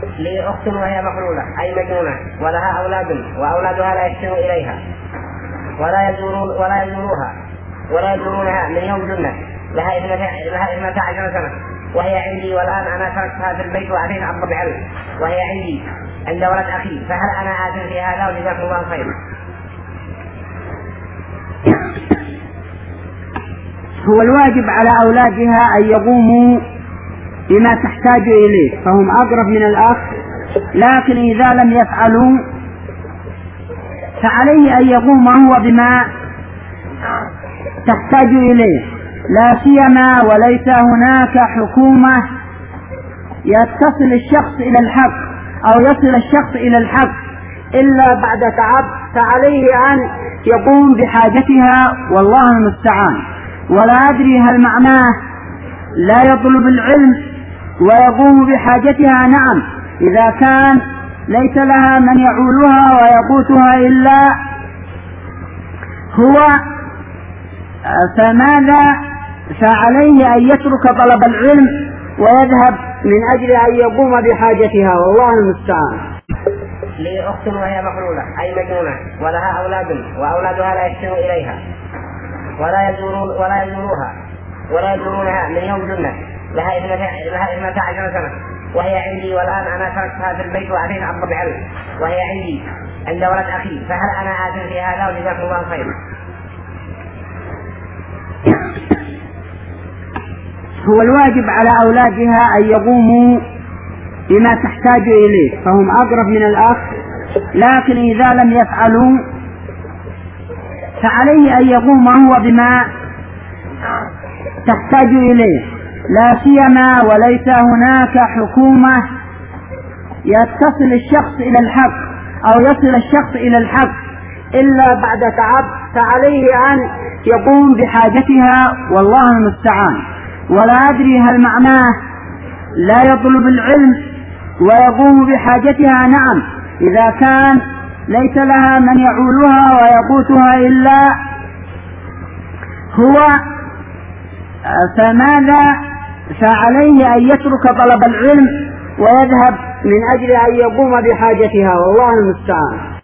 لي أخت وهي مفلولة أي مجنونة ولها أولاد وأولادها لا يحسنوا إليها ولا يزوروها ولا يزورونها من يوم جنة، لها 12 سنة وهي عندي، والآن أنا تركتها في البيت وأتيت أطلب بعلم وهي عندي عند ولد أخي، فهل أنا آثم في هذا؟ وجزاكم الله خيرا. هو الواجب على أولادها أن يقوموا بما تحتاج إليه، فهم أقرب من الأخ، لكن إذا لم يفعلوا فعليه أن يقوم هو بما تحتاج إليه، لا سيما وليس هناك حكومة يتصل الشخص إلى الحق أو يصل الشخص إلى الحق إلا بعد تعب، فعليه أن يقوم بحاجتها والله المستعان. ولا أدري هل معناه لا يطلب العلم ويقوم بحاجتها؟ نعم، إذا كان ليس لها من يعولها ويقوتها إلا هو، فماذا؟ فعليه أن يترك طلب العلم ويذهب من أجل أن يقوم بحاجتها والله المستعان. لي أخت وهي مفلولة أي مجنونة ولها أولاد وأولادها لا يحسنوا إليها ولا يزوروها ولا يزورونها من يوم جنة، لها 12 سنة وهي عندي، والآن أنا تركتها في البيت وأتيت أطلب بعلم وهي عندي عند ولد أخي، فهل أنا آثم في هذا؟ وجزاكم الله خيرا. هو الواجب على أولادها أن يقوموا بما تحتاج إليه، فهم أقرب من الأخ، لكن إذا لم يفعلوا فعليه أن يقوم هو بما تحتاج إليه، لا سيما وليس هناك حكومة يتصل الشخص إلى الحق أو يصل الشخص إلى الحق إلا بعد تعب، فعليه أن يقوم بحاجتها والله المستعان. ولا أدري هل معناه لا يطلب العلم ويقوم بحاجتها؟ نعم، إذا كان ليس لها من يعولها ويقوتها إلا هو، فماذا؟ فعليه أن يترك طلب العلم ويذهب من أجل أن يقوم بحاجتها والله المستعان.